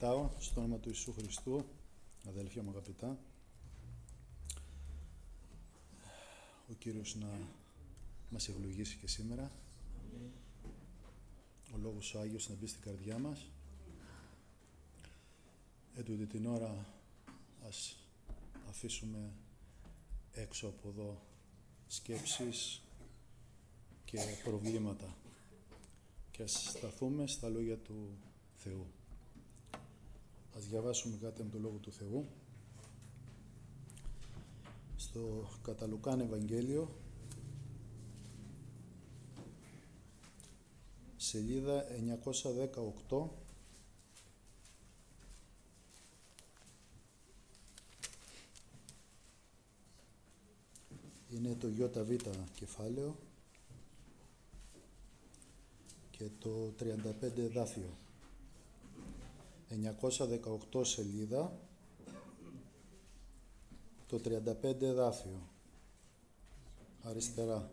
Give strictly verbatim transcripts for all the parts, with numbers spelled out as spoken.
χαιρετάω στο όνομα του Ιησού Χριστού, αδέλφια μου αγαπητά. Ο Κύριος να μας ευλογήσει και σήμερα. Ο Λόγος ο Άγιος να μπει στην καρδιά μας. Ετούτη την ώρα ας αφήσουμε έξω από εδώ σκέψεις και προβλήματα και ας σταθούμε στα λόγια του Θεού. Ας διαβάσουμε κάτι από το Λόγο του Θεού στο κατά Λουκάν Ευαγγέλιο, σελίδα εννιακόσια δεκαοκτώ, είναι το ΙΒ κεφάλαιο και το τριάντα πέντε εδάφιο. εννιακόσια δεκαοκτώ σελίδα, το τριάντα πέντε εδάφιο, αριστερά.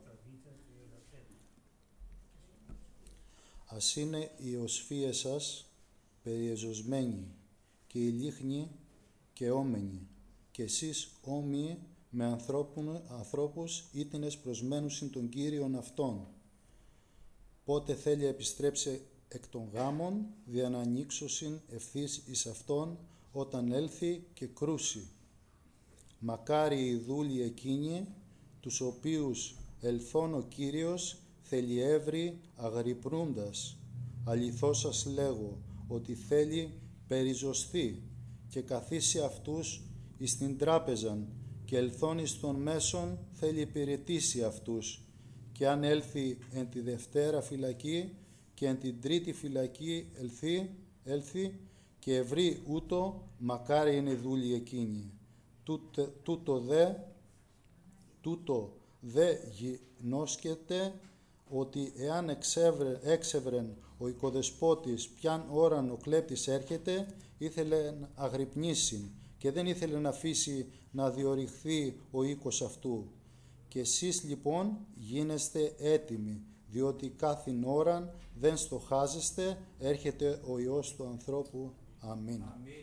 Ας είναι οι οσφύες σας περιεζωσμένοι και οι λίχνοι και όμενοι, και εσείς όμοιοι με ανθρώπους ήτινες προσμένουσιν των Κύριων αυτών. Πότε θέλει επιστρέψει εκ των γάμων, δια να ανοίξωσιν ευθύς εις αυτόν, όταν έλθει και κρούσει. Μακάρι οι δούλοι εκείνοι, τους οποίους ελθόν ο Κύριος θέλει έβρι αγρυπνούντας. Αληθώς σας λέγω, ότι θέλει περιζωστεί και καθίσει αυτούς εις την τράπεζαν, και ελθόν εις των μέσων θέλει υπηρετήσει αυτούς. Και αν έλθει εν τη Δευτέρα φυλακή και εν την Τρίτη φυλακή ελθεί, έλθει και ευρύ ούτω, μακάρι είναι οι δούλοι εκείνοι. Τούτο, τούτο δε, τούτο δε γινώσκεται, ότι εάν εξεύρε, έξευρεν ο οικοδεσπότης ποιαν ώραν ο κλέπτης έρχεται, ήθελε να αγρυπνήσει και δεν ήθελε να αφήσει να διορυχθεί ο οίκος αυτού. Και εσείς λοιπόν γίνεστε έτοιμοι, διότι κάθην ώραν δεν στοχάζεστε, έρχεται ο Υιός του ανθρώπου. Αμήν. Αμήν.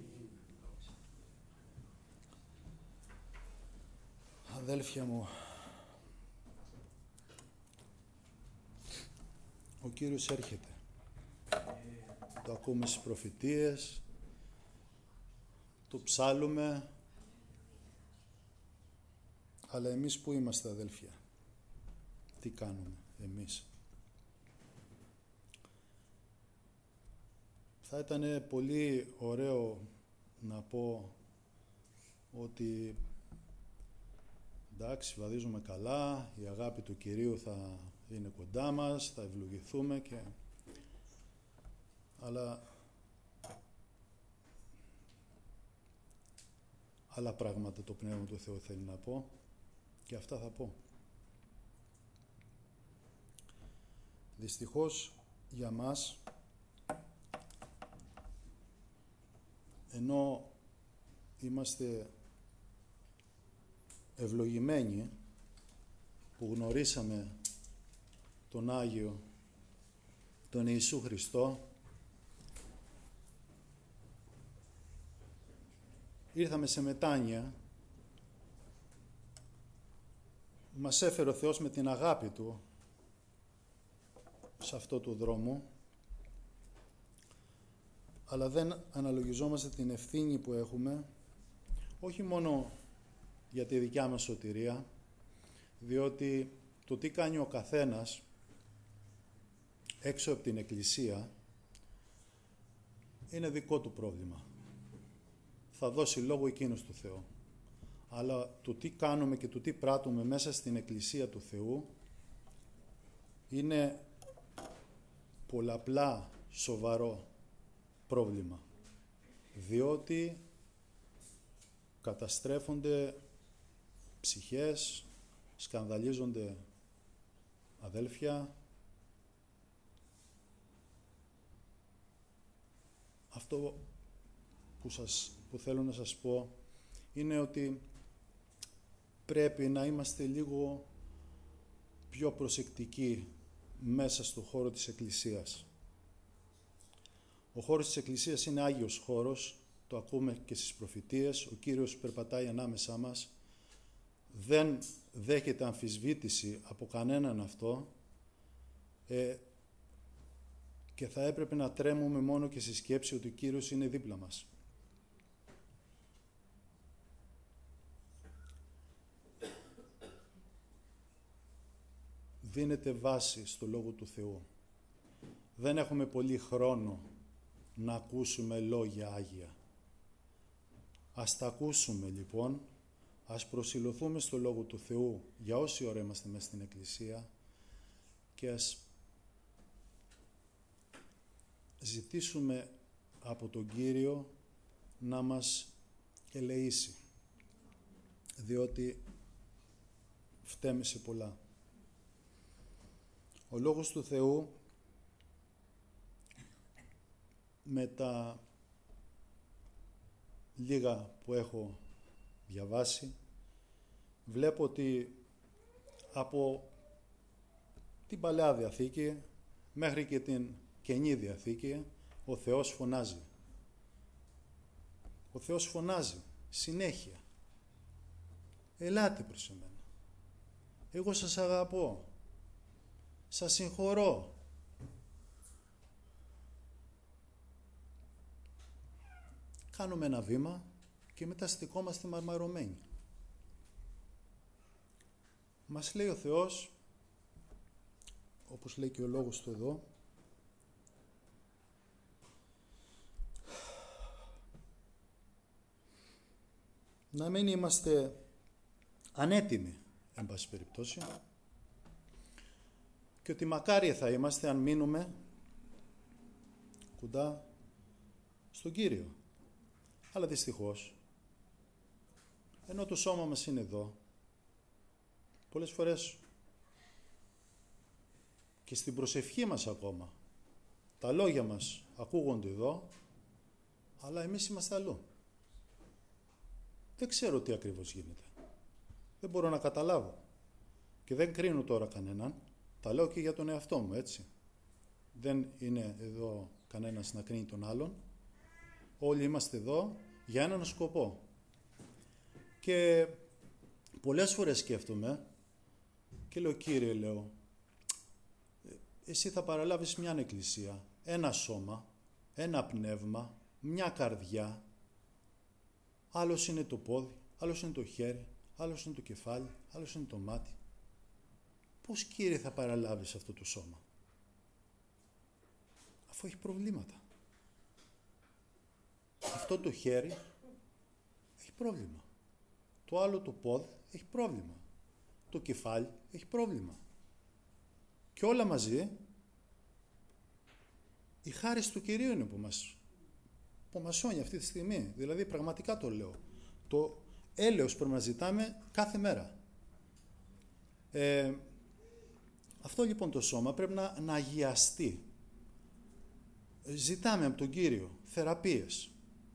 Αδέλφια μου, ο Κύριος έρχεται. Το ακούμε στις προφητείες, το ψάλλουμε, αλλά εμείς που είμαστε, αδέλφια? Τι κάνουμε εμείς? Θα ήταν πολύ ωραίο να πω ότι εντάξει, βαδίζουμε καλά, η αγάπη του Κυρίου θα είναι κοντά μας, θα ευλογηθούμε και... αλλά άλλα πράγματα το Πνεύμα του Θεού θέλει να πω και αυτά θα πω. Δυστυχώς για μας, ενώ είμαστε ευλογημένοι που γνωρίσαμε τον Άγιο, τον Ιησού Χριστό, ήρθαμε σε μετάνοια, μας έφερε ο Θεός με την αγάπη Του σε αυτό το δρόμο, αλλά δεν αναλογιζόμαστε την ευθύνη που έχουμε, όχι μόνο για τη δικιά μας σωτηρία, διότι το τι κάνει ο καθένας έξω από την Εκκλησία είναι δικό του πρόβλημα. Θα δώσει λόγο εκείνος του Θεού. Αλλά το τι κάνουμε και το τι πράττουμε μέσα στην Εκκλησία του Θεού είναι πολλαπλά σοβαρό πρόβλημα, διότι καταστρέφονται ψυχές, σκανδαλίζονται αδέλφια. Αυτό που, σας, που θέλω να σας πω είναι ότι πρέπει να είμαστε λίγο πιο προσεκτικοί μέσα στο χώρο της Εκκλησίας. Ο χώρος της Εκκλησίας είναι Άγιος χώρος, το ακούμε και στις προφητείες, ο Κύριος περπατάει ανάμεσά μας, δεν δέχεται αμφισβήτηση από κανέναν αυτό ε, και θα έπρεπε να τρέμουμε μόνο και στη σκέψη ότι ο Κύριος είναι δίπλα μας. Δίνεται βάση στο Λόγο του Θεού. Δεν έχουμε πολύ χρόνο να ακούσουμε λόγια Άγια. Ας τα ακούσουμε λοιπόν, ας προσηλωθούμε στο Λόγο του Θεού για όση ώρα είμαστε μέσα στην Εκκλησία και ας ζητήσουμε από τον Κύριο να μας ελεήσει, διότι φταίμε σε πολλά. Ο Λόγος του Θεού με τα λίγα που έχω διαβάσει βλέπω ότι από την Παλαιά Διαθήκη μέχρι και την Καινή Διαθήκη ο Θεός φωνάζει. Ο Θεός φωνάζει συνέχεια. Ελάτε προς εμένα. Εγώ σας αγαπώ. Σας συγχωρώ. Κάνουμε ένα βήμα και μετά στεκόμαστε μαρμαρωμένοι. Μας λέει ο Θεός, όπως λέει και ο λόγος του εδώ, να μην είμαστε ανέτοιμοι, εν πάση περιπτώσει, και ότι μακάρι θα είμαστε αν μείνουμε κοντά στον Κύριο. Αλλά δυστυχώς, ενώ το σώμα μας είναι εδώ, πολλές φορές και στην προσευχή μας ακόμα, τα λόγια μας ακούγονται εδώ, αλλά εμείς είμαστε αλλού. Δεν ξέρω τι ακριβώς γίνεται. Δεν μπορώ να καταλάβω. Και δεν κρίνω τώρα κανέναν. Τα λέω και για τον εαυτό μου, έτσι. Δεν είναι εδώ κανένας να κρίνει τον άλλον. Όλοι είμαστε εδώ για έναν σκοπό. Και πολλές φορές σκέφτομαι και λέω, Κύριε, λέω, εσύ θα παραλάβεις μια εκκλησία, ένα σώμα, ένα πνεύμα, μια καρδιά. Άλλος είναι το πόδι, άλλος είναι το χέρι, άλλος είναι το κεφάλι, άλλος είναι το μάτι. Πώς, Κύριε, θα παραλάβεις αυτό το σώμα, αφού έχει προβλήματα? Αυτό το χέρι έχει πρόβλημα. Το άλλο το πόδι έχει πρόβλημα. Το κεφάλι έχει πρόβλημα. Και όλα μαζί, η χάρις του Κυρίου είναι που μας, που μας σώνει αυτή τη στιγμή. Δηλαδή, πραγματικά το λέω. Το έλεος πρέπει να ζητάμε κάθε μέρα. Ε, αυτό λοιπόν το σώμα πρέπει να, να αγιαστεί. Ζητάμε από τον Κύριο θεραπείες.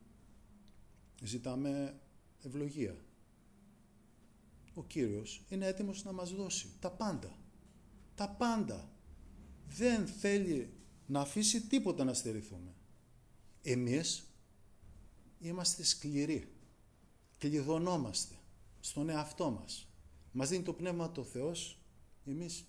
Ζητάμε ευλογία. Ο Κύριος είναι έτοιμος να μας δώσει τα πάντα. Τα πάντα. Δεν θέλει να αφήσει τίποτα να στερηθούμε. Εμείς είμαστε σκληροί. Κλειδωνόμαστε στον εαυτό μας. Μας δίνει το πνεύμα του Θεός, εμείς.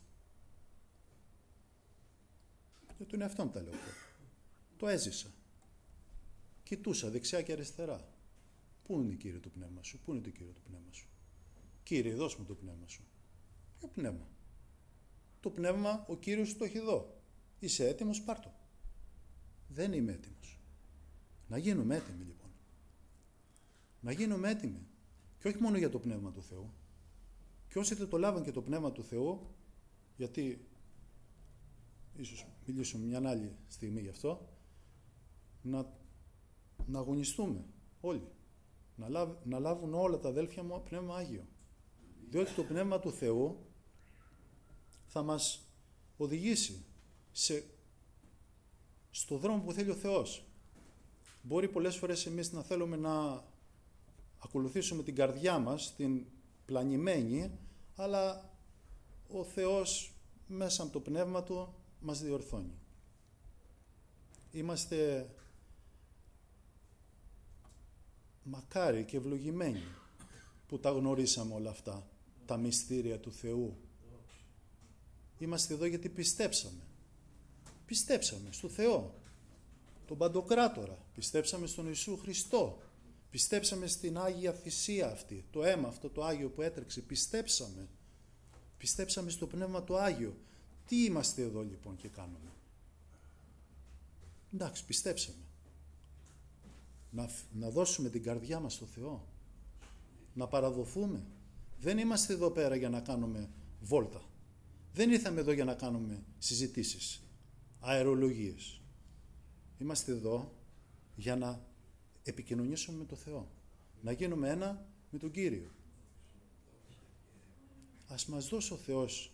Για τον εαυτό μου τα λέω. Το έζησα. Κοιτούσα δεξιά και αριστερά. Πού είναι, Κύριε, το πνεύμα σου? Πού είναι το Κύριο το πνεύμα σου? Κύριε, δώσ' μου το πνεύμα σου. Ποιο πνεύμα? Το πνεύμα ο Κύριος το έχει εδώ. Είσαι έτοιμος, πάρ' το. Δεν είμαι έτοιμος. Να γίνουμε έτοιμοι λοιπόν. Να γίνουμε έτοιμοι. Και όχι μόνο για το πνεύμα του Θεού. Και όσοι δεν το λάβαν και το πνεύμα του Θεού, γιατί ίσως μιλήσουμε μια άλλη στιγμή γι' αυτό, να, να αγωνιστούμε όλοι. Να, λάβ, να λάβουν όλα τα αδέλφια μου πνεύμα Άγιο. Διότι το πνεύμα του Θεού θα μας οδηγήσει σε, στο δρόμο που θέλει ο Θεός. Μπορεί πολλές φορές εμείς να θέλουμε να ακολουθήσουμε την καρδιά μας, την πλανημένη, αλλά ο Θεός μέσα από το πνεύμα Του μας διορθώνει. Είμαστε μακάρι και ευλογημένοι που τα γνωρίσαμε όλα αυτά, τα μυστήρια του Θεού. Είμαστε εδώ γιατί πιστέψαμε. Πιστέψαμε στο Θεό, τον Παντοκράτορα. Πιστέψαμε στον Ιησού Χριστό. Πιστέψαμε στην Άγια Θυσία αυτή, το αίμα αυτό το Άγιο που έτρεξε. Πιστέψαμε. Πιστέψαμε στο Πνεύμα το Άγιο. Τι είμαστε εδώ λοιπόν και κάνουμε? Εντάξει, πιστέψαμε. Να, να δώσουμε την καρδιά μας στο Θεό. Να παραδοθούμε. Δεν είμαστε εδώ πέρα για να κάνουμε βόλτα. Δεν ήρθαμε εδώ για να κάνουμε συζητήσεις, αερολογίες. Είμαστε εδώ για να επικοινωνήσουμε με το Θεό. Να γίνουμε ένα με τον Κύριο. Ας μας δώσει ο Θεός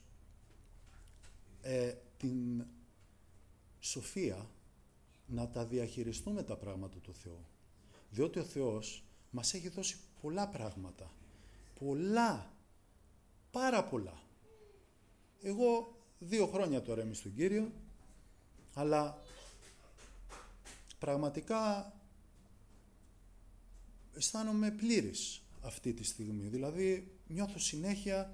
ε, την σοφία να τα διαχειριστούμε τα πράγματα του Θεού. Διότι ο Θεός μας έχει δώσει πολλά πράγματα. Πολλά. Πάρα πολλά. Εγώ δύο χρόνια τώρα είμαι στον Κύριο, αλλά πραγματικά αισθάνομαι πλήρης αυτή τη στιγμή. Δηλαδή νιώθω συνέχεια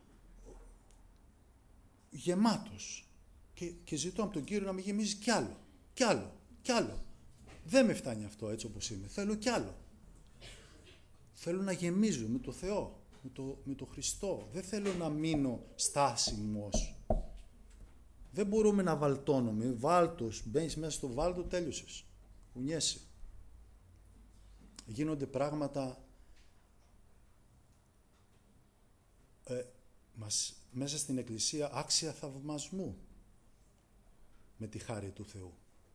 γεμάτος και, και ζητώ από τον Κύριο να με γεμίζει κι άλλο, κι άλλο, κι άλλο. Δεν με φτάνει αυτό έτσι όπως είμαι. Θέλω κι άλλο. Θέλω να γεμίζω με το Θεό, με το, με το Χριστό. Δεν θέλω να μείνω στάσιμος. Δεν μπορούμε να βαλτώνουμε. Βάλτος, μπαίνεις μέσα στο βάλτο, τέλειωσες. Κουνιέσαι. Γίνονται πράγματα ε, μας, μέσα στην Εκκλησία άξια θαυμασμού με τη χάρη του Θεού.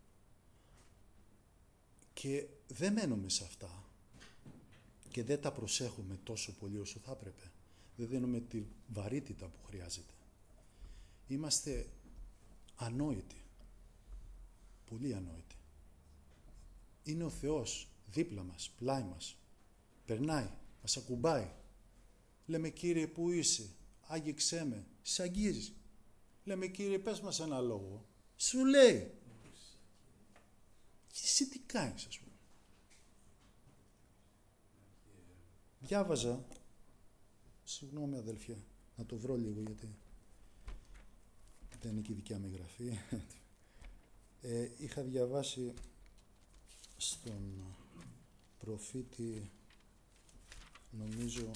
Και δεν μένουμε σε αυτά και δεν τα προσέχουμε τόσο πολύ όσο θα έπρεπε. Δεν δίνουμε τη βαρύτητα που χρειάζεται. Είμαστε ανόητοι. Πολύ ανόητοι. Είναι ο Θεός δίπλα μας, πλάι μας. Περνάει, μας ακουμπάει. Λέμε Κύριε που είσαι, άγγιξέ με, σε αγγίζει. Λέμε Κύριε πες μας ένα λόγο. Σου λέει. Και εσύ τι κάνεις ας πούμε. Διάβαζα, συγγνώμη αδελφιά, να το βρω λίγο γιατί δεν είναι και η δικιά μου γραφή. Ε, είχα διαβάσει στον προφήτη, νομίζω,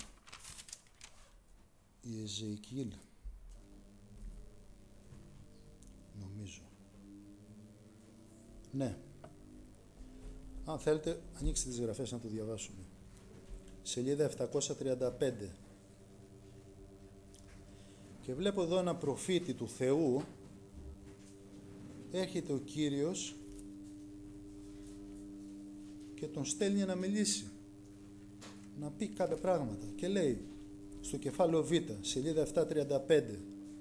Ιεζεκιήλ, νομίζω. Ναι. Αν θέλετε, ανοίξτε τις γραφές να το διαβάσουμε. Σελίδα επτακόσια τριάντα πέντε. Και βλέπω εδώ ένα προφήτη του Θεού. Έρχεται ο Κύριος και τον στέλνει να μιλήσει. Να πει κάποια πράγματα. Και λέει στο κεφάλαιο Β, σελίδα επτακόσια τριάντα πέντε.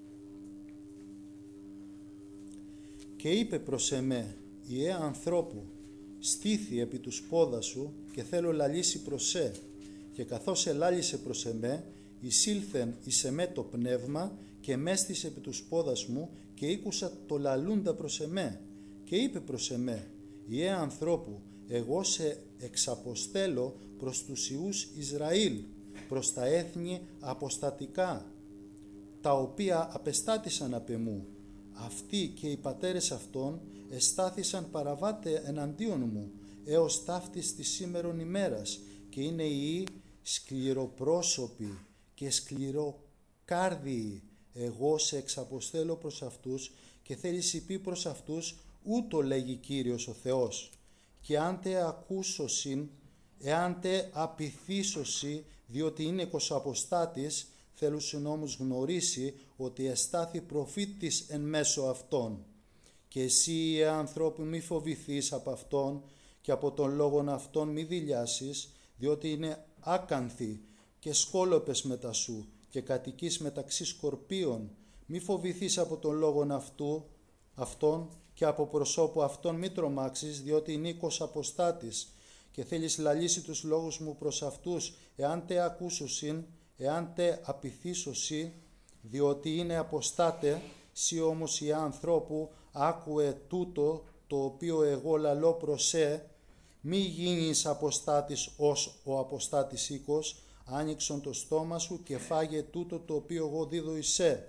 Και είπε προς εμέ, Ιε ανθρώπου, στήθη επί του σπόδα σου και θέλω λαλήσει προς σε. Και καθώς ελάλησε προς εμέ, εισήλθεν εις εμέ το πνεύμα και μέστησε επί του σπόδας μου και ήκουσα το λαλούντα προς εμέ. Και είπε προς εμέ, Ιε ανθρώπου, εγώ σε εξαποστέλω προς τους ιούς Ισραήλ, προς τα έθνη αποστατικά, τα οποία απεστάτησαν απ' εμού. Αυτοί και οι πατέρες αυτών εστάθησαν παραβάτε εναντίον μου, έως ταύτης της σήμερον ημέρας, και είναι οι σκληροπρόσωποι και σκληροκάρδιοι. Εγώ σε εξαποστέλω προς αυτούς και θέλεις πει προς αυτούς, ούτω λέγει Κύριος ο Θεός. Και αν τε ακούσωσιν, εάν τε απειθήσωσι, διότι είναι κοσαποστάτης, θέλουσιν όμως γνωρίσει ότι εστάθη προφήτης εν μέσω αυτών. Και εσύ, ε ανθρώπου, μη φοβηθείς από αυτόν και από τον λόγον αυτόν μη δειλιάσεις, διότι είναι άκανθοι και σκόλοπες μετά σου και κατοικείς μεταξύ σκορπίων. Μη φοβηθείς από τον λόγον αυτού, αυτόν και από προσώπου αυτόν μη τρομάξεις, διότι είναι οίκος αποστάτης και θέλεις λαλήσει τους λόγους μου προς αυτούς, εάν τε ακούσωσιν, εάν τε απειθήσωσι, διότι είναι αποστάτε, σύ όμως οι ανθρώπου άκουε τούτο το οποίο εγώ λαλώ προς σε, Μη γίνεις αποστάτης ως ο αποστάτης οίκος, άνοιξον το στόμα σου και φάγε τούτο το οποίο εγώ δίδω εις σε.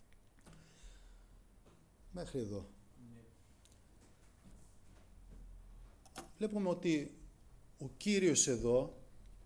Μέχρι εδώ. Βλέπουμε ότι ο Κύριος εδώ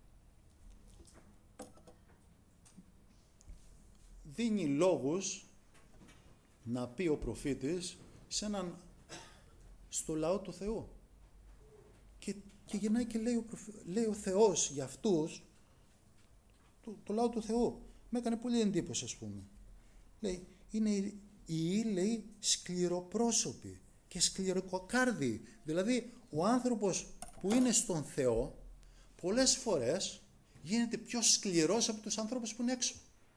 δίνει λόγους να πει ο προφήτης σε έναν, στο λαό του Θεού. Και, και γυρνάει και λέει ο, προφ, λέει ο Θεός για αυτούς, το, το λαό του Θεού. Με έκανε πολύ εντύπωση, ας πούμε. Λέει, είναι οι, οι λέει, σκληροπρόσωποι και σκληροκάρδιοι. Δηλαδή, ο άνθρωπος που είναι στον Θεό, πολλές φορές γίνεται πιο σκληρός από τους ανθρώπους που είναι έξω.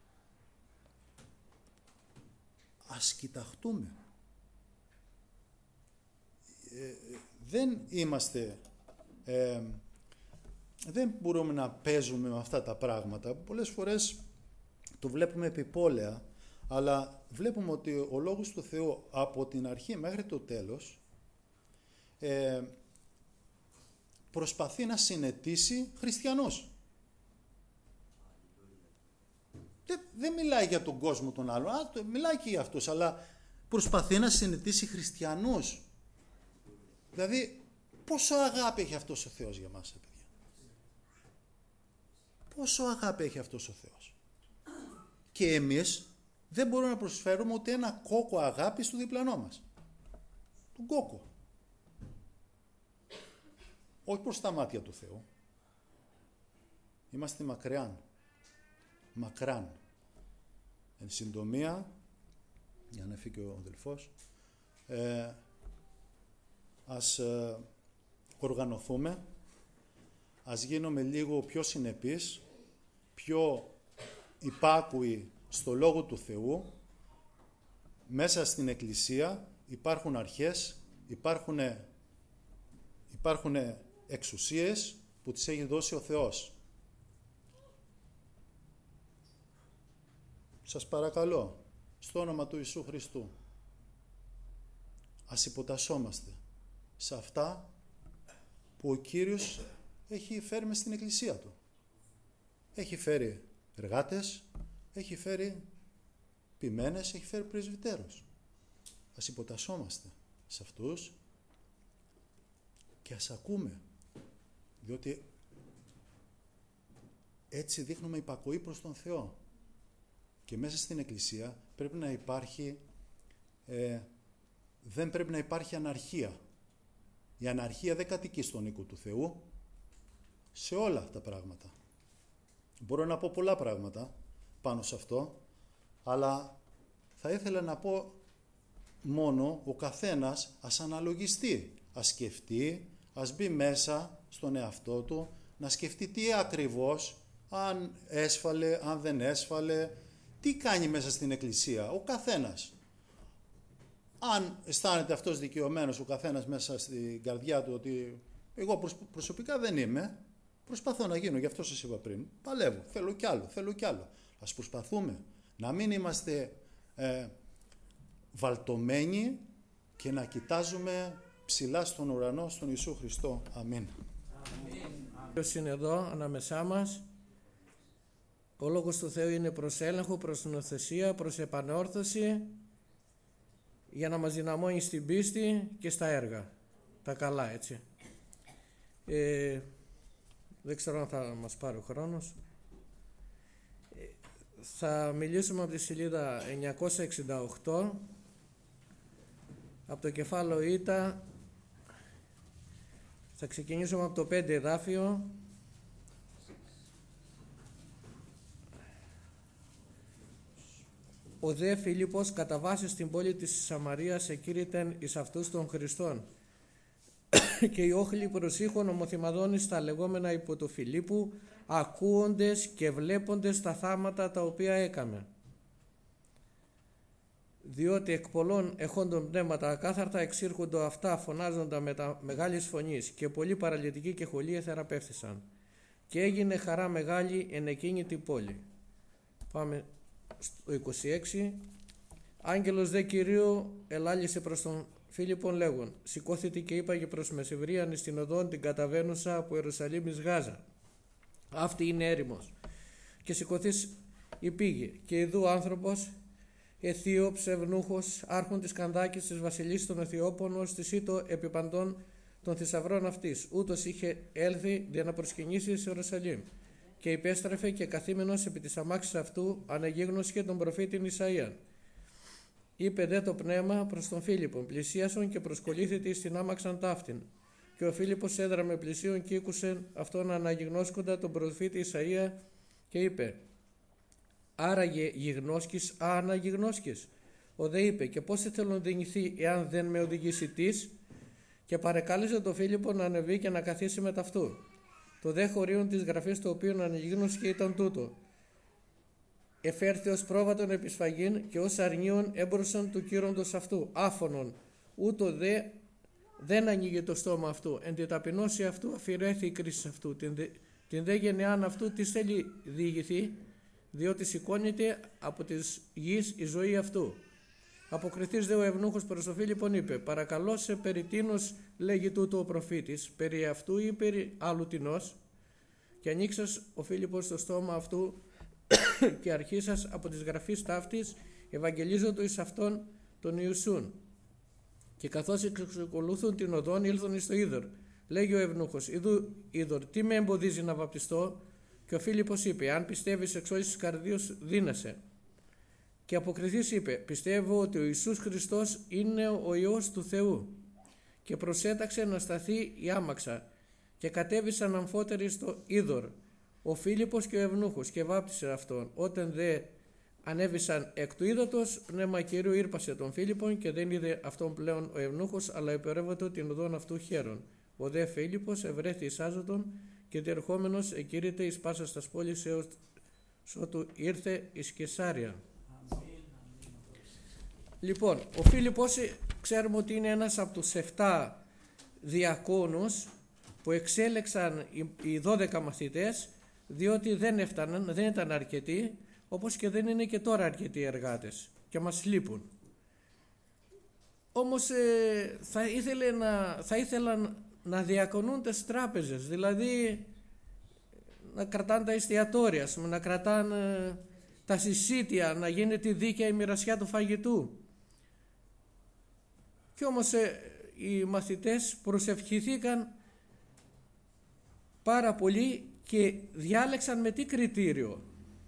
Ας κοιταχτούμε. Ε, δεν είμαστε, ε, δεν μπορούμε να παίζουμε με αυτά τα πράγματα. Πολλές φορές το βλέπουμε επιπόλαια, αλλά βλέπουμε ότι ο Λόγος του Θεού από την αρχή μέχρι το τέλος ε, προσπαθεί να συνετίσει χριστιανούς. Δεν, δεν μιλάει για τον κόσμο τον άλλον, α, μιλάει και για αυτούς, αλλά προσπαθεί να συνετίσει χριστιανούς. Δηλαδή, πόσο αγάπη έχει αυτός ο Θεός για μας, παιδιά. Πόσο αγάπη έχει αυτός ο Θεός. Και εμείς δεν μπορούμε να προσφέρουμε ούτε ένα κόκο αγάπη στο διπλανό μας. Τον κόκο. Όχι προς τα μάτια του Θεού. Είμαστε μακριάν. Μακράν. Εν συντομία, για να φύγει ο αδελφός, ε, ας ε, οργανωθούμε, ας γίνουμε λίγο πιο συνεπείς, πιο υπάκουοι στο Λόγο του Θεού. Μέσα στην Εκκλησία υπάρχουν αρχές, υπάρχουν, υπάρχουν εξουσίες που τις έχει δώσει ο Θεός. Σας παρακαλώ, στο όνομα του Ιησού Χριστού, ας υποτασσόμαστε σε αυτά που ο Κύριος έχει φέρει μες στην Εκκλησία Του. Έχει φέρει εργάτες, έχει φέρει ποιμένες, έχει φέρει πρεσβυτέρους. Ας υποτασσόμαστε σε αυτούς και ας ακούμε, διότι έτσι δείχνουμε υπακοή προς τον Θεό. Και μέσα στην Εκκλησία πρέπει να υπάρχει, ε, δεν πρέπει να υπάρχει αναρχία. Η αναρχία δεν κατοικεί στον οίκο του Θεού, σε όλα αυτά τα πράγματα. Μπορώ να πω πολλά πράγματα πάνω σε αυτό, αλλά θα ήθελα να πω μόνο ο καθένας ας αναλογιστεί, ας σκεφτεί, ας μπει μέσα στον εαυτό του, να σκεφτεί τι ακριβώς, αν έσφαλε, αν δεν έσφαλε, τι κάνει μέσα στην Εκκλησία, ο καθένας. Αν αισθάνεται αυτός δικαιωμένος, ο καθένας μέσα στην καρδιά του, ότι εγώ προσωπικά δεν είμαι, προσπαθώ να γίνω, γι' αυτό σας είπα πριν, παλεύω, θέλω κι άλλο, θέλω κι άλλο. Ας προσπαθούμε να μην είμαστε ε, βαλτωμένοι και να κοιτάζουμε ψηλά στον ουρανό, στον Ιησού Χριστό. Αμήν. Ποιος είναι εδώ ανάμεσά μας. Ο Λόγος του Θεού είναι προς έλεγχο, προς νοθεσία, προς επανόρθωση, για να μας δυναμώνει στην πίστη και στα έργα. Τα καλά, έτσι. Ε, δεν ξέρω αν θα μας πάρει ο χρόνος. Ε, θα μιλήσουμε από τη σελίδα εννιακόσια εξήντα οκτώ, από το κεφάλαιο Ήτα. Θα ξεκινήσουμε από το πέντε εδάφιο. Ο δε Φίλιππος καταβάσει στην πόλη της Σαμαρίας εκήρυτεν εις αυτούς των Χριστών και οι όχλοι προσήχων ομοθυμαδώνεις τα λεγόμενα υπό του Φιλίππου, ακούοντες και βλέποντες τα θάματα τα οποία έκαμε. Διότι εκ πολλών εχόντων πνεύματα ακάθαρτα εξήρχοντο αυτά φωνάζοντα με τα μεγάλης φωνής και πολλοί παραλυτικοί και χολοί θεραπεύθησαν. Και έγινε χαρά μεγάλη εν εκείνη την πόλη. Πάμε στο είκοσι έξι. Άγγελος δε Κυρίου ελάλησε προς τον Φίλιππον λέγον, σηκώθητη και είπαγε προς μεσηβρίαν στην οδόν την καταβαίνουσα από Ιερουσαλήμ εις Γάζα. Αυτή είναι έρημος. Και σηκωθείς υπήγε, και ειδού άνθρωπος, Αιθίωπς, ευνούχος, άρχον της Κανδάκης της βασιλής των Αιθιώπων, ως της ήτο επί παντών των θησαυρών αυτής. Ούτως είχε έλθει για να προσκυνήσει εις Ιερουσαλήμ. Και υπέστρεφε και καθήμενος επί της αμάξης αυτού αναγίγνωσχε τον προφήτην Ισαΐαν. Είπε δε το πνεύμα προς τον Φίλιππον, πλησίασον και προσκολήθητη στην άμαξαν ταύτην. Και ο Φίλιππος έδραμε πλησίον και ήκουσεν αυτόν αναγιγνώσκοντα τον προφήτη Ισαΐα και είπε, άραγε γιγνώσκεις, α αναγιγνώσκεις. Ο δε είπε, και πώς θέλω να δινηθεί εάν δεν με οδηγήσει τις, και παρεκάλεσε τον Φίλιππο να ανεβεί και να καθίσει με ταυτού. Το δε χωρίον της γραφής το οποίο αναγιγνώσκε ήταν τούτο. Εφέρθη ως πρόβατον επισφαγήν και ως αρνίον έμπροσαν του κύροντος αυτού, άφωνον, ούτω δε δεν ανοίγει το στόμα αυτού, εν τη ταπεινώση αυτού αφηρέθη η κρίση αυτού, την δε, την δε γενεάν αυτού τι θέλει διηγηθεί, διότι σηκώνεται από της γης η ζωή αυτού. Αποκριθείς δε ο ευνούχος προς τον Φίλιππον είπε, παρακαλώ σε περί τίνος λέγει τούτο ο προφήτης, περί αυτού ή περί άλλου τινός, και ανοίξας ο Φίλιππος στο στόμα αυτού και αρχίσας από τις γραφείς ταύτης ευαγγελίζοντο εις αυτόν τον Ιησούν. Και καθώς εξακολούθουν την οδόν ήλθον εις το είδωρ. Λέγει ο ευνούχος, είδου είδωρ, τι με εμποδίζει να βαπτιστώ? Και ο Φίλιππος είπε, αν πιστεύεις εξ όλης της καρδίας δύνασαι. Και αποκριθής είπε, πιστεύω ότι ο Ιησούς Χριστός είναι ο Υιός του Θεού. Και προσέταξε να σταθεί η άμαξα και κατέβησαν αμφότεροι στο είδωρ. Ο Φίλιππος και ο ευνούχος και βάπτισε αυτόν. Όταν δε ανέβησαν εκ του ύδατος, πνεύμα Κυρίου ήρπασε τον Φίλιππον και δεν είδε αυτόν πλέον ο ευνούχος, αλλά υπερεύεται την οδόν αυτού χαίρον. Ο δε Φίλιππος ευρέθη εις Άζωτον και διερχόμενος εκήρυτε εις πάσας τας πόλης έως ότου ήρθε εις Καισάρια. Λοιπόν, ο Φίλιππος ξέρουμε ότι είναι ένας από τους εφτά διακόνους που εξέλεξαν οι δώδεκα μαθητές, διότι δεν έφταναν, δεν ήταν αρκετοί, όπως και δεν είναι και τώρα αρκετοί εργάτες και μας λείπουν. Όμως ε, θα, ήθελε να, θα ήθελαν να διακονούν τις τράπεζες, δηλαδή να κρατάνε τα εστιατόρια, να κρατάνε τα συσίτια, να γίνεται η δίκαια μοιρασιά του φαγητού. Και όμως ε, οι μαθητές προσευχηθήκαν πάρα πολύ και διάλεξαν με τι κριτήριο?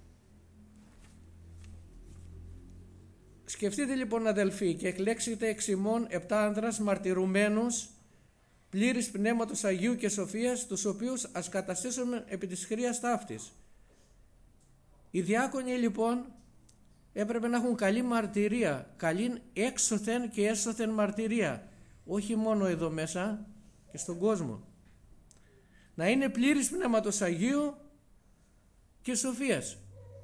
Σκεφτείτε λοιπόν αδελφοί, και εκλέξετε εξ ημών επτά άνδρας μαρτυρουμένους, πλήρης πνεύματος Αγίου και σοφίας, τους οποίους ας καταστήσουμε επί της χρείας ταύτης. Οι διάκονοι λοιπόν έπρεπε να έχουν καλή μαρτυρία, καλή έξωθεν και έσωθεν μαρτυρία, όχι μόνο εδώ μέσα και στον κόσμο. Να είναι πλήρης πνεύματος Αγίου και σοφίας.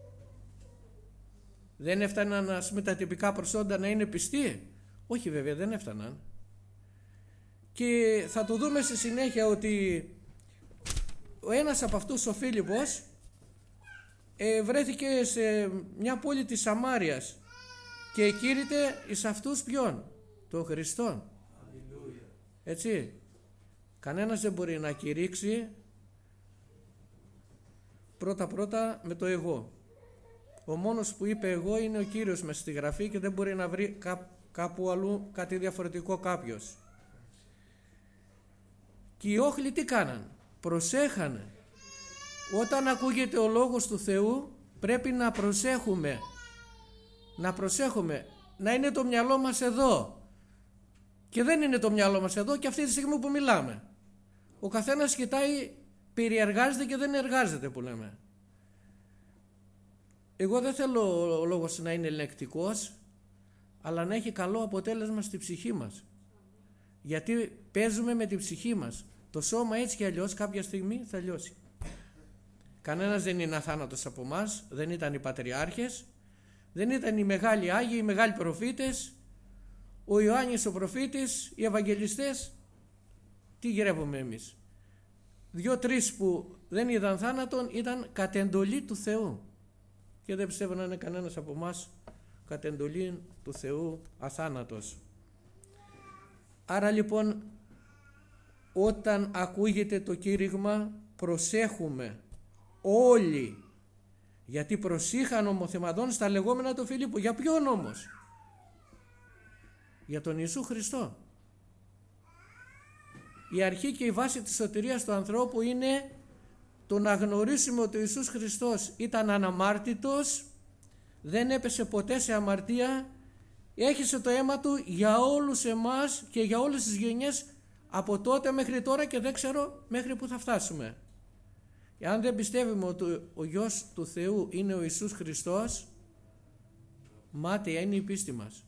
Δεν έφταναν ας πούμε τα τυπικά προσόντα να είναι πιστοί? Όχι βέβαια, δεν έφταναν. Και θα το δούμε στη συνέχεια ότι ο ένας από αυτούς, ο Φίλιππος, ε, βρέθηκε σε μια πόλη της Σαμάριας και εκήρυτε εις αυτούς ποιον? Τον Χριστόν. Έτσι. Κανένας δεν μπορεί να κηρύξει πρώτα πρώτα με το εγώ. Ο μόνος που είπε εγώ είναι ο Κύριος μες στη Γραφή και δεν μπορεί να βρει κά, κάπου αλλού κάτι διαφορετικό κάποιος. Και οι όχλοι τι κάναν? Προσέχανε. Όταν ακούγεται ο λόγος του Θεού πρέπει να προσέχουμε. Να προσέχουμε. Να είναι το μυαλό μας εδώ. Και δεν είναι το μυαλό μας εδώ και αυτή τη στιγμή που μιλάμε. Ο καθένας κοιτάει, περιεργάζεται και δεν εργάζεται που λέμε. Εγώ δεν θέλω ο λόγος να είναι ελεκτικός, αλλά να έχει καλό αποτέλεσμα στη ψυχή μας. Γιατί παίζουμε με την ψυχή μας. Το σώμα έτσι και αλλιώς κάποια στιγμή θα λιώσει. Κανένας δεν είναι αθάνατος από εμάς, δεν ήταν οι πατριάρχες, δεν ήταν οι μεγάλοι Άγιοι, οι μεγάλοι προφήτες, ο Ιωάννης ο προφήτης, οι Ευαγγελιστές. Τι γυρεύουμε εμείς? Δυο-τρεις που δεν είδαν θάνατον ήταν κατ' εντολή του Θεού. Και δεν πιστεύω να είναι κανένας από εμάς κατ' εντολή του Θεού αθάνατος. Άρα λοιπόν όταν ακούγεται το κήρυγμα προσέχουμε όλοι, γιατί προσήχαν ομοθεμαδών στα λεγόμενα του Φιλίππου. Για ποιον όμως? Για τον Ιησού Χριστό. Η αρχή και η βάση της σωτηρίας του ανθρώπου είναι το να γνωρίσουμε ότι ο Ιησούς Χριστός ήταν αναμάρτητος, δεν έπεσε ποτέ σε αμαρτία, έχισε το αίμα του για όλους εμάς και για όλες τις γενιές από τότε μέχρι τώρα και δεν ξέρω μέχρι που θα φτάσουμε. Εάν δεν πιστεύουμε ότι ο Υιός του Θεού είναι ο Ιησούς Χριστός, μάταια είναι η πίστη μας.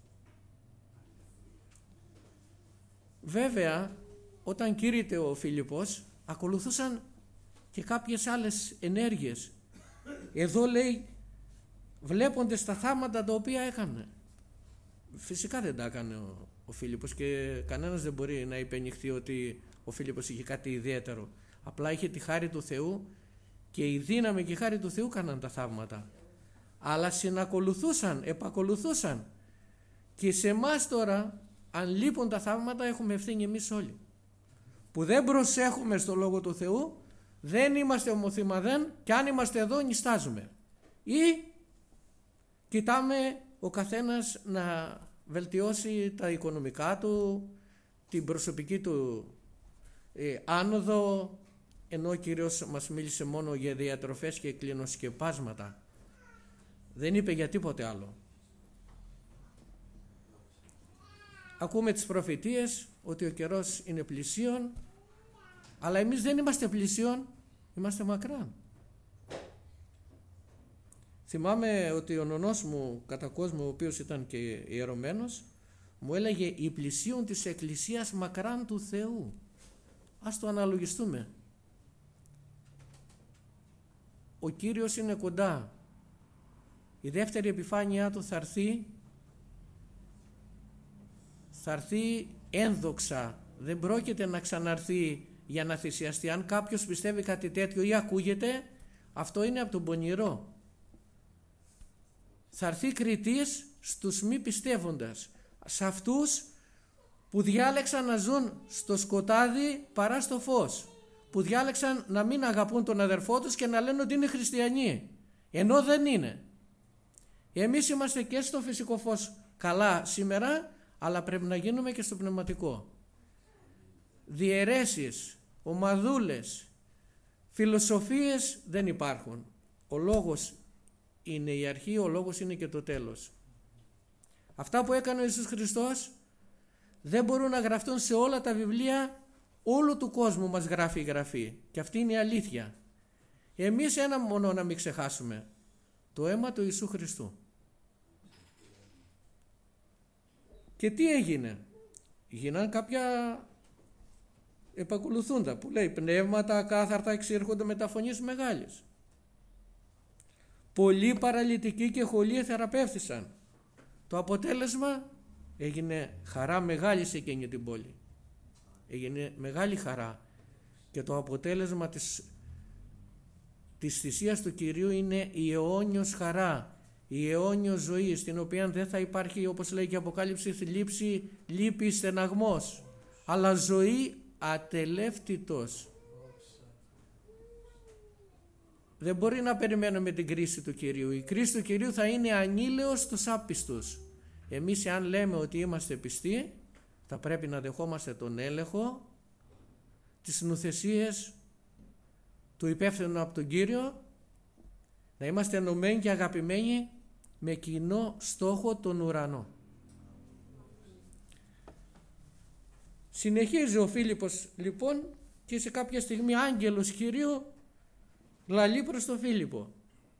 Βέβαια, όταν κήρυτε ο Φίλιππος, ακολουθούσαν και κάποιες άλλες ενέργειες. Εδώ λέει, βλέποντες τα θαύματα τα οποία έκανε. Φυσικά δεν τα έκανε ο, ο Φίλιππος και κανένας δεν μπορεί να υπενηχθεί ότι ο Φίλιππος είχε κάτι ιδιαίτερο. Απλά είχε τη χάρη του Θεού και η δύναμη και η χάρη του Θεού κάναν τα θαύματα. Αλλά συνακολουθούσαν, επακολουθούσαν. Και σε εμάς τώρα, αν λείπουν τα θαύματα, έχουμε ευθύνη εμείς όλοι. Που δεν προσέχουμε στο Λόγο του Θεού, δεν είμαστε ομοθυμαδέν και αν είμαστε εδώ νηστάζουμε. Ή κοιτάμε ο καθένας να βελτιώσει τα οικονομικά του, την προσωπική του ε, άνοδο, ενώ ο Κύριος μας μίλησε μόνο για διατροφές και κλινοσκεπάσματα. Δεν είπε για τίποτε άλλο. Ακούμε τις προφητείες ότι ο καιρός είναι πλησίον, αλλά εμείς δεν είμαστε πλησίον, είμαστε μακράν. Θυμάμαι ότι ο νονός μου κατά κόσμο, ο οποίος ήταν και ιερωμένος, μου έλεγε η πλησίον της Εκκλησίας μακράν του Θεού. Ας το αναλογιστούμε. Ο Κύριος είναι κοντά. Η δεύτερη επιφάνειά του θα έρθει, θα έρθει ένδοξα. Δεν πρόκειται να ξαναρθεί για να θυσιαστεί. Αν κάποιος πιστεύει κάτι τέτοιο ή ακούγεται, αυτό είναι από τον πονηρό. Θα έρθει κριτής στους μη πιστεύοντας, σε αυτούς που διάλεξαν να ζουν στο σκοτάδι παρά στο φως, που διάλεξαν να μην αγαπούν τον αδερφό τους και να λένε ότι είναι χριστιανοί, ενώ δεν είναι. Εμείς είμαστε και στο φυσικό φως καλά σήμερα, αλλά πρέπει να γίνουμε και στο πνευματικό. Διαιρέσεις, ομαδούλες, φιλοσοφίες δεν υπάρχουν. Ο λόγος είναι η αρχή, ο λόγος είναι και το τέλος. Αυτά που έκανε ο Ιησούς Χριστός δεν μπορούν να γραφτούν σε όλα τα βιβλία όλου του κόσμου, μας γράφει η Γραφή. Και αυτή είναι η αλήθεια. Εμείς ένα μόνο να μην ξεχάσουμε. Το αίμα του Ιησού Χριστού. Και τι έγινε? Γίναν κάποια επακολουθούντα που λέει πνεύματα ακάθαρτα εξήρχονται με τα φωνής μεγάλης. Πολλοί παραλυτικοί και χωλοί θεραπεύθησαν. Το αποτέλεσμα έγινε χαρά μεγάλη σε εκείνη την πόλη. Έγινε μεγάλη χαρά. Και το αποτέλεσμα της, της θυσίας του Κυρίου είναι η αιώνιος χαρά. Η αιώνιος ζωή, στην οποία δεν θα υπάρχει, όπως λέει και η Αποκάλυψη, θλίψη, λύπη, στεναγμός, αλλά ζωή ατελεύτητος. Δεν μπορεί να περιμένουμε την κρίση του Κυρίου. Η κρίση του Κυρίου θα είναι ανήλαιος στους άπιστους. Εμείς, αν λέμε ότι είμαστε πιστοί, θα πρέπει να δεχόμαστε τον έλεγχο, τις νουθεσίες του υπεύθυνου από τον Κύριο, να είμαστε ενωμένοι και αγαπημένοι με κοινό στόχο τον ουρανό. Συνεχίζει ο Φίλιππος λοιπόν και σε κάποια στιγμή άγγελος Κυρίου λαλεί προς τον Φίλιππο.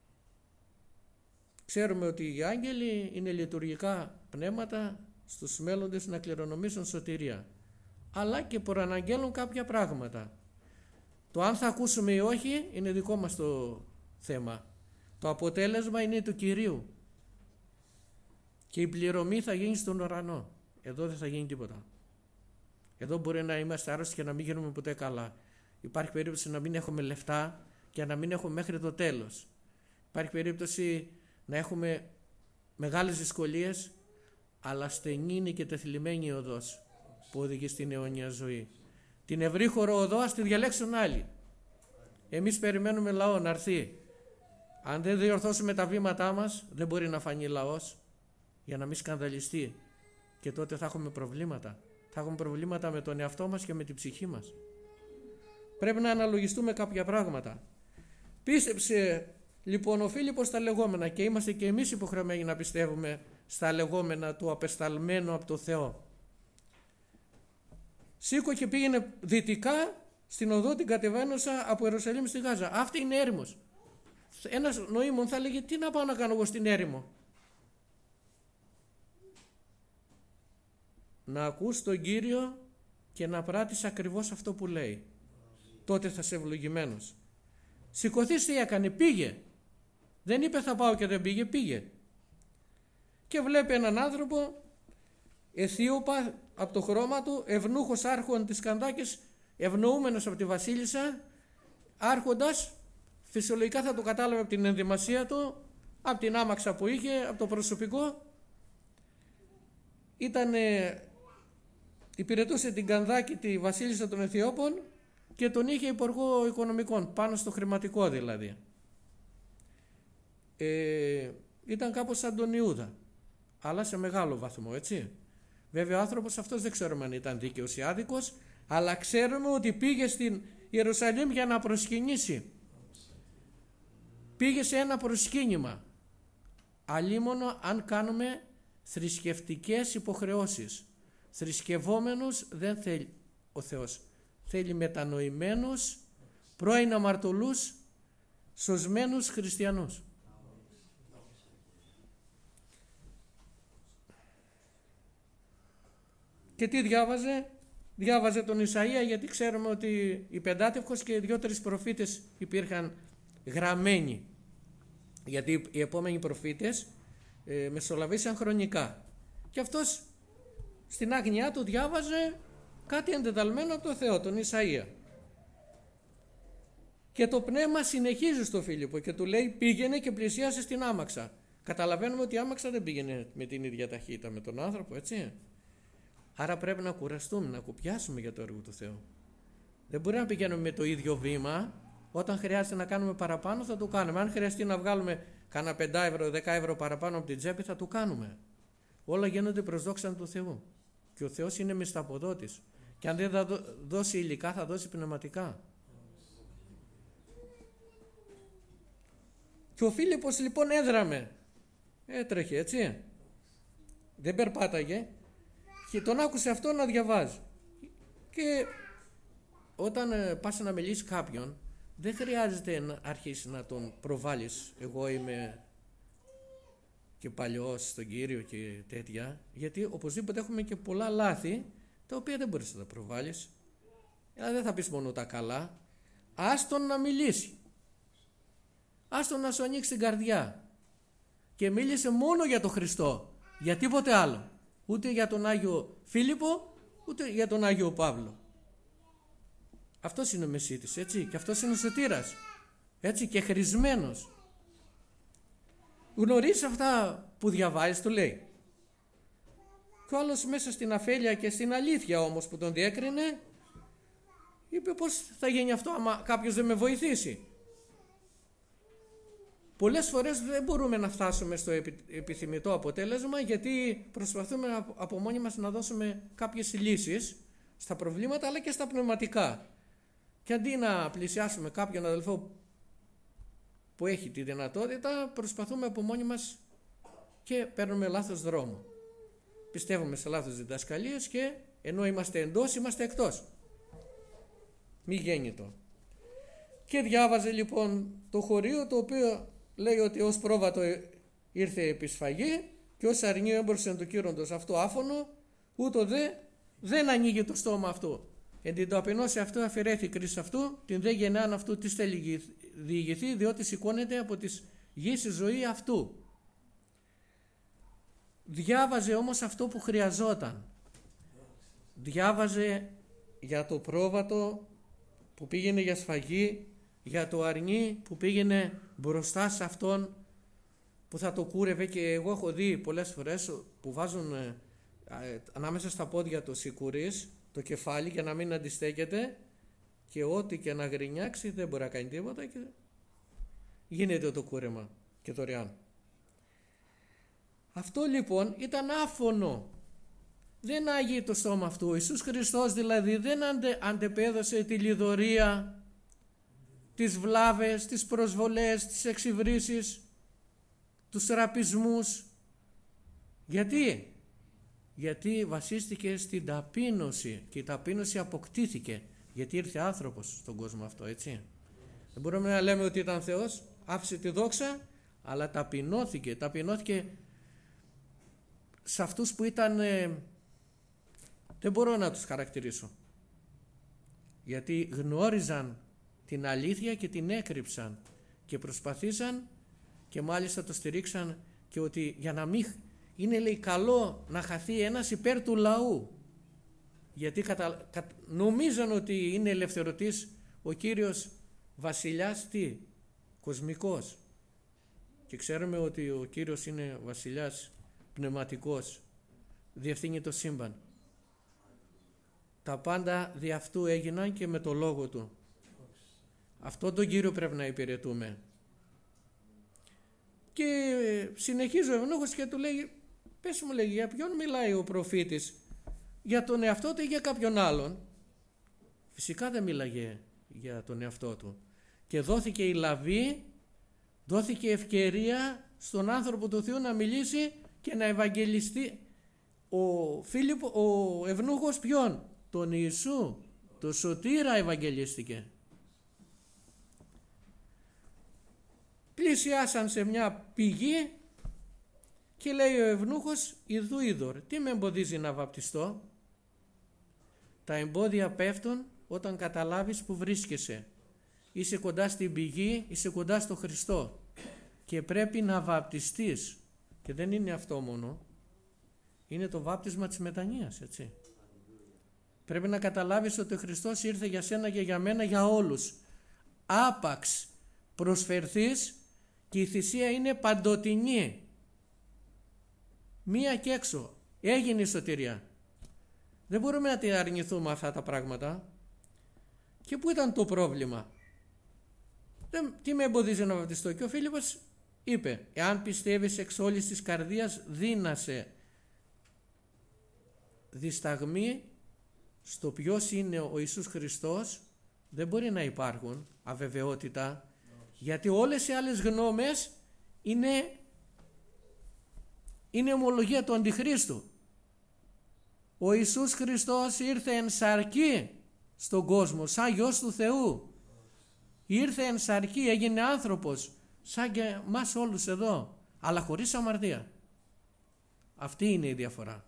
Ξέρουμε ότι οι άγγελοι είναι λειτουργικά πνεύματα στους μέλλοντες να κληρονομήσουν σωτηρία, αλλά και προαναγγέλουν κάποια πράγματα. Το αν θα ακούσουμε ή όχι είναι δικό μας το θέμα. Το αποτέλεσμα είναι του Κυρίου και η πληρωμή θα γίνει στον ουρανό. Εδώ δεν θα γίνει τίποτα. Εδώ μπορεί να είμαστε άρρωστοι και να μην γίνουμε ποτέ καλά. Υπάρχει περίπτωση να μην έχουμε λεφτά και να μην έχουμε μέχρι το τέλος. Υπάρχει περίπτωση να έχουμε μεγάλες δυσκολίες, αλλά στενή είναι και τεθλιμμένη η οδός. που οδηγεί στην αιώνια ζωή. Την ευρύχωρο οδό ας τη διαλέξουν άλλοι. Εμείς περιμένουμε λαό να έρθει. Αν δεν διορθώσουμε τα βήματά μας, δεν μπορεί να φανεί λαός για να μην σκανδαλιστεί. Και τότε θα έχουμε προβλήματα. Θα έχουμε προβλήματα με τον εαυτό μας και με την ψυχή μας. Πρέπει να αναλογιστούμε κάποια πράγματα. Πίστεψε λοιπόν ο Φίλιππος στα λεγόμενα και είμαστε και εμείς υποχρεωμένοι να πιστεύουμε στα λεγόμενα του απεσταλμένου από το Θεό. Σήκω και πήγαινε δυτικά στην οδό την κατεβαίνουσα από Ιερουσαλήμ στη Γάζα. Αυτή είναι έρημος. Ένας νοήμων θα λέγει τι να πάω να κάνω εγώ στην έρημο. Να ακούς τον Κύριο και να πράττεις ακριβώς αυτό που λέει. Τότε θα είσαι ευλογημένος. Σηκωθείς τι έκανε, πήγε. Δεν είπε θα πάω και δεν πήγε, πήγε. Και βλέπει έναν άνθρωπο Αιθίωπα από το χρώμα του, ευνούχος άρχον της Κανδάκης, ευνοούμενος από τη βασίλισσα, άρχοντας, φυσιολογικά θα το κατάλαβε από την ενδυμασία του, από την άμαξα που είχε, από το προσωπικό. Ήταν, υπηρετούσε την Κανδάκη, τη βασίλισσα των Αιθιώπων, και τον είχε υπουργό οικονομικών, πάνω στο χρηματικό δηλαδή. Ε, ήταν κάπως σαν τον Ιούδα, αλλά σε μεγάλο βαθμό, έτσι. Βέβαια ο άνθρωπος αυτός δεν ξέρουμε αν ήταν δίκαιος ή άδικος, αλλά ξέρουμε ότι πήγε στην Ιερουσαλήμ για να προσκυνήσει. Πήγε σε ένα προσκύνημα. Αλίμονο αν κάνουμε θρησκευτικές υποχρεώσεις. Θρησκευόμενους δεν θέλει ο Θεός. Θέλει μετανοημένους, πρώην αμαρτωλούς, σωσμένους χριστιανούς. Και τι διάβαζε? Διάβαζε τον Ισαΐα, γιατί ξέρουμε ότι η Πεντάτευχος και δύο-τρεις προφήτες υπήρχαν γραμμένοι. Γιατί οι επόμενοι προφήτες ε, μεσολαβήσαν χρονικά. Και αυτός στην άγνοιά του διάβαζε κάτι εντεταλμένο από το Θεό, τον Ισαΐα. Και το πνεύμα συνεχίζει στο Φίλιππο και του λέει πήγαινε και πλησίασε στην άμαξα. Καταλαβαίνουμε ότι η άμαξα δεν πήγαινε με την ίδια ταχύτητα με τον άνθρωπο, έτσι. Άρα πρέπει να κουραστούμε, να κουπιάσουμε για το έργο του Θεού. Δεν μπορεί να πηγαίνουμε με το ίδιο βήμα. Όταν χρειάζεται να κάνουμε παραπάνω θα το κάνουμε. Αν χρειαστεί να βγάλουμε κάνα πέντε ευρώ, δέκα ευρώ παραπάνω από την τσέπη θα το κάνουμε. Όλα γίνονται προς δόξα του Θεού. Και ο Θεός είναι μισθαποδότης. Και αν δεν θα δώσει υλικά θα δώσει πνευματικά. Και ο Φίλιππος λοιπόν έδραμε. Έτρεχε, έτσι. Δεν περπάταγε. Και τον άκουσε αυτό να διαβάζει. Και όταν ε, πας να μιλήσει κάποιον, δεν χρειάζεται να αρχίσει να τον προβάλλεις. Εγώ είμαι και παλιός στον Κύριο και τέτοια. Γιατί οπωσδήποτε έχουμε και πολλά λάθη, τα οποία δεν μπορείς να τα προβάλλεις. Δηλαδή δεν θα πεις μόνο τα καλά. Άστον να μιλήσει. Άστον να σου ανοίξει την καρδιά. Και μίλησε μόνο για τον Χριστό. Για τίποτε άλλο. Ούτε για τον Άγιο Φίλιππο, ούτε για τον Άγιο Παύλο. Αυτός είναι ο Μεσίτης, έτσι. Και αυτός είναι ο σωτήρας. Έτσι, και χρησμένος. Γνωρίζεις αυτά που διαβάζεις, του λέει. Και ο άλλος μέσα στην αφέλεια και στην αλήθεια όμως που τον διέκρινε, είπε πώς θα γίνει αυτό άμα κάποιος δεν με βοηθήσει. Πολλές φορές δεν μπορούμε να φτάσουμε στο επιθυμητό αποτέλεσμα, γιατί προσπαθούμε από μόνοι μας να δώσουμε κάποιες λύσεις στα προβλήματα αλλά και στα πνευματικά. Και αντί να πλησιάσουμε κάποιον αδελφό που έχει τη δυνατότητα, προσπαθούμε από μόνοι μας και παίρνουμε λάθος δρόμο. Πιστεύουμε σε λάθος διδασκαλίες και ενώ είμαστε εντός είμαστε εκτός. Μη γέννητο. Και διάβαζε λοιπόν το χωρίο, το οποίο λέει ότι ως πρόβατο ήρθε επισφαγή και ως αρνείο έμπορσεν του κύροντος αυτό άφωνο, ούτω δε δεν ανοίγει το στόμα αυτού. Εν την ταπεινώση αυτού αφαιρέθη η κρίση αυτού, την δε γεννάν αυτού της θέλει διηγηθεί, διότι σηκώνεται από της γης η ζωή αυτού. Διάβαζε όμως αυτό που χρειαζόταν. Διάβαζε για το πρόβατο που πήγαινε για σφαγή, για το αρνί που πήγαινε μπροστά σε αυτόν που θα το κούρευε. Και εγώ έχω δει πολλές φορές που βάζουν ανάμεσα στα πόδια του σηκουρείς το κεφάλι για να μην αντιστέκεται και ό,τι και να γρινιάξει δεν μπορεί να κάνει τίποτα και γίνεται το κούρεμα και δωρεάν. Αυτό λοιπόν ήταν άφωνο. Δεν άγιε το στόμα αυτού. Ο Ιησούς Χριστός δηλαδή δεν αντε, αντεπέδωσε τη λιδωρία, τις βλάβες, τις προσβολές, τις εξυβρίσεις, τους ραπισμούς. Γιατί? Γιατί βασίστηκε στην ταπείνωση και η ταπείνωση αποκτήθηκε. Γιατί ήρθε άνθρωπος στον κόσμο αυτό, έτσι. Δεν μπορούμε να λέμε ότι ήταν Θεός, άφησε τη δόξα, αλλά ταπεινώθηκε. Ταπεινώθηκε σε αυτούς που ήταν, ε, δεν μπορώ να τους χαρακτηρίσω. Γιατί γνώριζαν την αλήθεια και την έκρυψαν και προσπαθήσαν και μάλιστα το στηρίξαν και ότι για να μην είναι, λέει, καλό να χαθεί ένας υπέρ του λαού. Γιατί κατα... κα... νομίζαν ότι είναι ελευθερωτής ο Κύριος βασιλιάς, τι, κοσμικός. Και ξέρουμε ότι ο Κύριος είναι βασιλιάς πνευματικός, διευθύνει το σύμπαν. Τα πάντα δι' αυτού έγιναν και με το λόγο του. Αυτό τον Κύριο πρέπει να υπηρετούμε. Και συνεχίζει ο ευνούχος και του λέει, πες μου, λέει, για ποιον μιλάει ο προφήτης, για τον εαυτό του ή για κάποιον άλλον? Φυσικά δεν μίλαγε για τον εαυτό του. Και δόθηκε η λαβή, δόθηκε ευκαιρία στον άνθρωπο του Θεού να μιλήσει και να ευαγγελιστεί. Ο Φίλιππο, ο ευνούχος ποιον? Τον Ιησού, τον Σωτήρα ευαγγελίστηκε. Πλησιάσαν σε μια πηγή και λέει ο ευνούχος, ιδού είδωρ, τι με εμποδίζει να βαπτιστώ? Τα εμπόδια πέφτουν όταν καταλάβεις που βρίσκεσαι. Είσαι κοντά στην πηγή, είσαι κοντά στο Χριστό και πρέπει να βαπτιστείς. Και δεν είναι αυτό μόνο, είναι το βάπτισμα της μετανοίας, έτσι. Πρέπει να καταλάβεις ότι ο Χριστός ήρθε για σένα και για μένα, για όλους. Άπαξ προσφερθείς και η θυσία είναι παντοτινή. Μία και έξω. Έγινε η σωτηρία. Δεν μπορούμε να την αρνηθούμε αυτά τα πράγματα. Και πού ήταν το πρόβλημα? Δεν, τι με εμποδίζει να βαπτιστώ? Και ο Φίλιππος είπε, εάν πιστεύεις εξ όλης της καρδίας, δύνασε. Δισταγμοί στο ποιος είναι ο Ιησούς Χριστός δεν μπορεί να υπάρχουν, αβεβαιότητα, γιατί όλες οι άλλες γνώμες είναι, είναι ομολογία του Αντιχρίστου. Ο Ιησούς Χριστός ήρθε εν σαρκή στον κόσμο, σαν Υιός του Θεού. Ήρθε εν σαρκή, έγινε άνθρωπος, σαν και μας όλους εδώ, αλλά χωρίς αμαρτία. Αυτή είναι η διαφορά.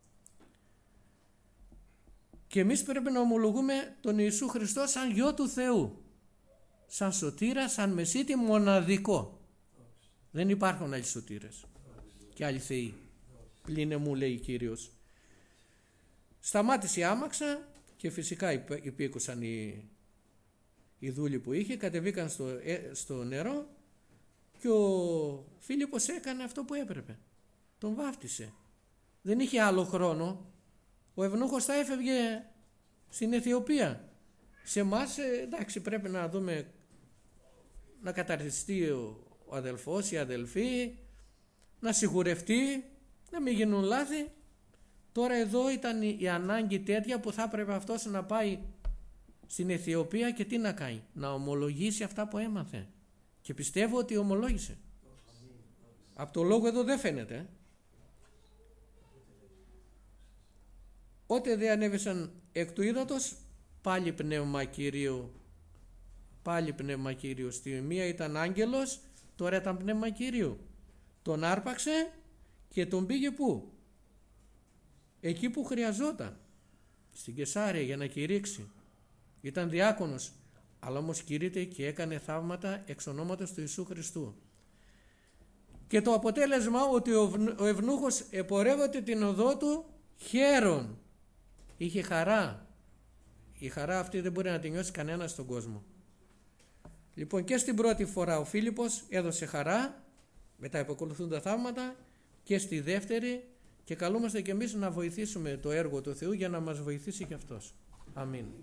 Και εμείς πρέπει να ομολογούμε τον Ιησού Χριστό σαν Υιό του Θεού, σαν σωτήρα, σαν μεσίτη μοναδικό. Δεν υπάρχουν άλλοι σωτήρες και άλλοι θεοί. Πλήνε μου, λέει Κύριος. Σταμάτησε η άμαξα και φυσικά υπήκουσαν οι, οι δούλοι που είχε, κατεβήκαν στο, ε, στο νερό και ο Φίλιππος έκανε αυτό που έπρεπε. Τον βάφτισε. Δεν είχε άλλο χρόνο. Ο ευνούχος θα έφευγε στην Αιθιοπία. Σε εμάς, εντάξει, πρέπει να δούμε, να καταρτιστεί ο, ο αδελφός, η αδελφή, να σιγουρευτεί, να μην γίνουν λάθη. Τώρα εδώ ήταν η, η ανάγκη τέτοια που θα έπρεπε αυτός να πάει στην Αιθιοπία και τι να κάνει? Να ομολογήσει αυτά που έμαθε. Και πιστεύω ότι ομολόγησε. Από το λόγο εδώ δεν φαίνεται. Ότε δε ανέβησαν εκ του ύδατος, πάλι πνεύμα Κυρίου. Πάλι πνεύμα Κυρίου. Στη μία ήταν άγγελος, τώρα ήταν πνεύμα Κυρίου. Τον άρπαξε και τον πήγε πού? Εκεί που χρειαζόταν. Στην Κεσάρια για να κηρύξει. Ήταν διάκονος, αλλά όμως κηρύττε και έκανε θαύματα εξ ονόματος του Ιησού Χριστού. Και το αποτέλεσμα ότι ο ευνούχος επορεύεται την οδό του χαίρον. Είχε χαρά. Η χαρά αυτή δεν μπορεί να την νιώσει κανένας στον κόσμο. Λοιπόν, και στην πρώτη φορά ο Φίλιππος έδωσε χαρά, μετά επακολουθούν τα θαύματα, και στη δεύτερη και καλούμαστε και εμείς να βοηθήσουμε το έργο του Θεού για να μας βοηθήσει και Αυτός. Αμήν.